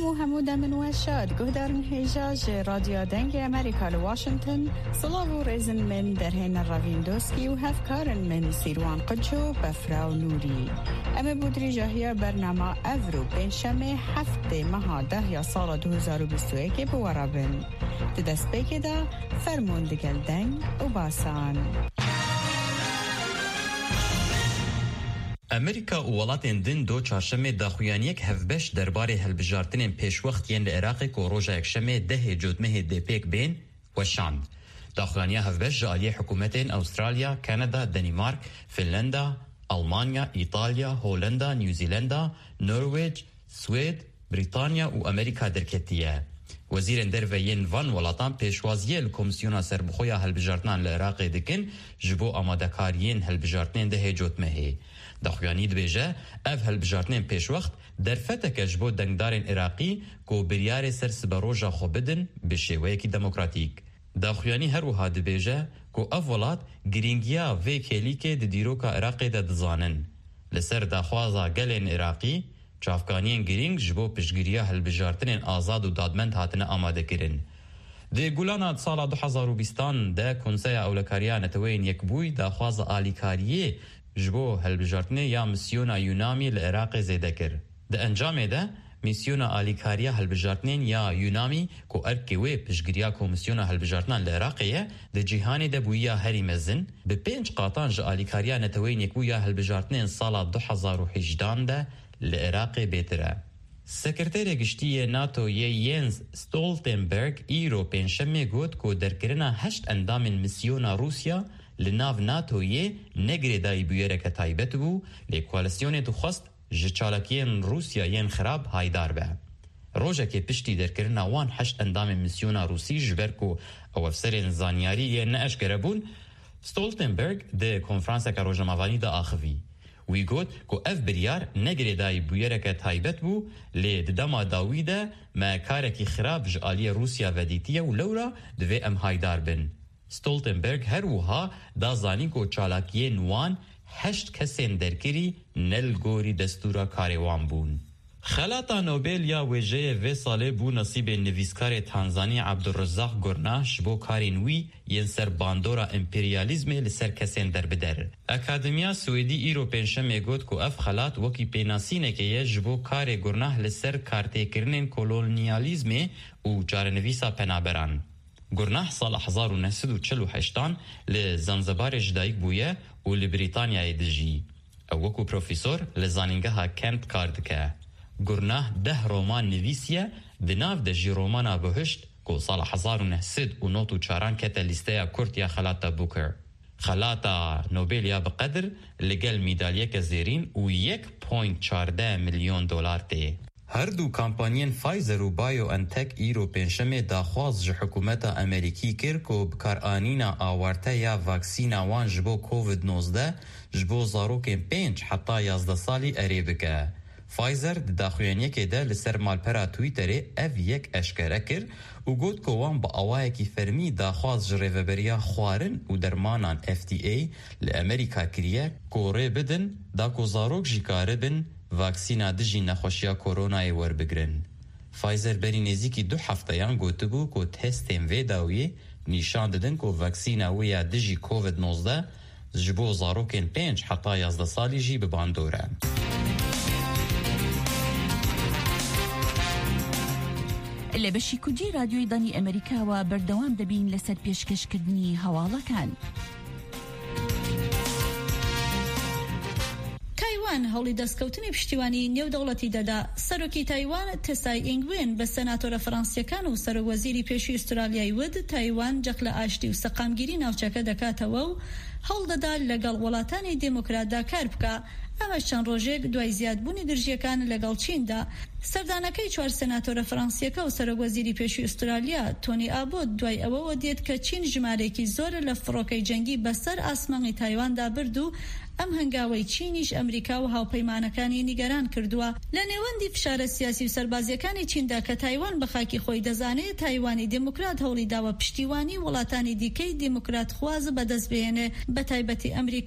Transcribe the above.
حمودة من واشاد قهدر هيجاج راديو دنج أمريكا لواشنطن صلاو ريزن من درهين الرافين دوسكي وهاف كارن من سيروان قدشو بفراو نوري أما بودري جاهية برنامج أفرو بين شمي حفتة مها دهيا سالة 2021 بورابن تدس بكدا فرمون دقل دنگ وباسان امریکا و ولاتین دن دو چهارشنبه داخویانیک هفبش درباره هلبجارتنین پیشوقتین لعراق کو روزا یکشنبه ده جودمه دپیک بین و شاند. داخویانیا هفبش جالی حکومتین استرالیا، کانادا، دنمارک، فنلندا، آلمانیا، ایتالیا، هولندا، نیوزیلندا، نروژ، سوئد، بریتانیا و امریکا درکتیه. وزیر دروین وان ولاتان پیشوازیه الکومیسیونا سربخویا هلبجارتنان لعراق دکن جبو آمادکاریین هلبجارتنین ده جودمه. داخویانی دبیجه اف هلبجارتنین پیش وقت در فتک جبو دنگدارین عراقی کو بریار سر سبروجا خو بدن به شیوه کی دموکراتیک. داخویانی هر وها دبیجه کو اف ولات گرینگیا و کلیکه د دیروکا عراقی ده دزانن. لسر داخوازا گلین عراقی چافکانین گرینگ جبو پشگیریا هلبجارتنین آزاد و دادمند هاتنه آماده کرن. ده گولانا سال 2020 ده کنسای اولکاریا نتوین یک بوی داخواز آلیکاریه جبو هلبجارتنه یا مسیونا یونامی لعراق زیده کر. ده انجام ده میسیونا آلیکاریا هلبجارتنین یا یونامی کو ارکوی پشگیریا کومیسیونا هلبجارتنان لعراقیه ده جیهانی ده بویا هری مزن به 5 قاطان جا آلیکاریا نتوین یک بویا هلبجارتنین سال 2018 ده لعراق بیتره. سکرتر گشتی ناتو یینز ستولتنبرگ ایرو پنجشنبه گوت کو درکرنا 8 اندام میسیونا روسیا لناو ناتو یه نگری دای بیاره که تایبت بو لیکوالسیون دخواست جچالکین روسیا ین خراب هایدار به. روژه که پشتی درکرنا وان 8 اندام میسیونا روسی جبر کو او افسرین زانیاری یه ناشکره بون ستولتنبرگ ده کنفرانس که روژه موانی ده آخوی. وی گوت کو اف بریار نگری دای بیاره که تایبت بو لی دما داویده ما کارکی خراب جالی روسیا ودیتیه و لورا دوی ام هایدار بن. ستولتنبرگ هر وها دا زانی کو چالاکیه نوان 8 کسین درکری نل گوری دستورا کاریوان بون. خلاطا نوبل یا وجه و ساله بو نصیب نویسکار تانزانی عبدالرزاق گرناش بو کارینوی ین سر باندورا امپریالیزم لسر کسین در بدر. اکادمیا سویدی ایرو پنشم گوت کو اف خلاط وکی پیناسینه که یه جبو کار گرناه لسر کارته کرنین کولونیالیزم و جارنویسا پنابران. گرناه سال 1948 لزنزبار جدایک بویه و لبریتانیای دجی. او وکو پروفیسور لزانینگه ها کنت کاردکه. گرناه 10 رومان نویسیه دناف دجی رومانا بهشت کو سال 1904 کتا لیسته کورتیا خلاطا بوکر. خلاطا نوبلیا بقدر لگل میدالیه که زیرین و 1.14 میلیون دلار ته. هر دو کمپانین فایزر و بایو انتک ایرو پنشمه داخواز جه حکومت امریکی کر کو بکارانینا آورته یا واکسینا وان جبو کووید 19 جبو زاروکین 5 حتی 11 سالی اریبکه. فایزر داخویانیه که ده لسر مالپرا تویتره اف یک اشکره کر و گوت کوان با آوائه کی فرمی داخواز جریوبریا خوارن و درمانان FDA لامریکا کریه کوره بدن دا کو زاروک جیکاره بن واکسینا دجی نخوشیا کورونای ور بگرن. فایزر بری نزیکی 2 هفتهان گوته بو که تستیم وی داویه نیشان دادن که واکسینا ویا دجی کووید 19 جبو زاروکین 5 حتی 11 سالی جی بباندوره. لە بەشی کوردی رادیۆی دانی ئەمریکاوە بەردەوام دەبین لەسەر پێشکەشکردنی هەواڵەکان. تایوان هەوڵی دەستکەوتنی پشتیوانی نێودەوڵەتی دەدا. سەرۆکی تایوان تسای ئینگوێن بە سەناتۆرە فەڕەنسیەکان و سەرۆکوەزیری پێشووی ئوسترالیای ود تایوان جەق لە ئاشتی و سەقامگیری ناوچەکە دەکاتەوە و هەوڵ دەدا لەگەڵ وڵاتانی دموکراتدا کار بکە. ئەمە چەند ڕۆژێک دوای زیادبوونی درژیەکان لەگەڵ چیندا. سەردانەکەی 4 سەناتۆرە فەڕەنسیەکە و سەرۆکوەزیری پێشووی ئوسترالیا تۆنی ئابۆت دوای ئەوەوە دێت کە چین ژمارەیەکی زۆر لە فڕۆکەی جەنگی بەسەر ئاسمانی تایواندا برد و ئەم هەنگاوەی چینیش ئەمریکا و هاوپەیمانەکانی نیگەران کردووە. لە نێوەندی فشارە سیاسی و سەربازیەکانی چیندا کە تایوان بە خاکی خۆی دەزانێت تایوانی دموکرات هەوڵی داوە پشتیوانی وڵاتانی دیکەی دموکرات خوازە بەدەست بهێنێ بە تایبەتی ئەمریکا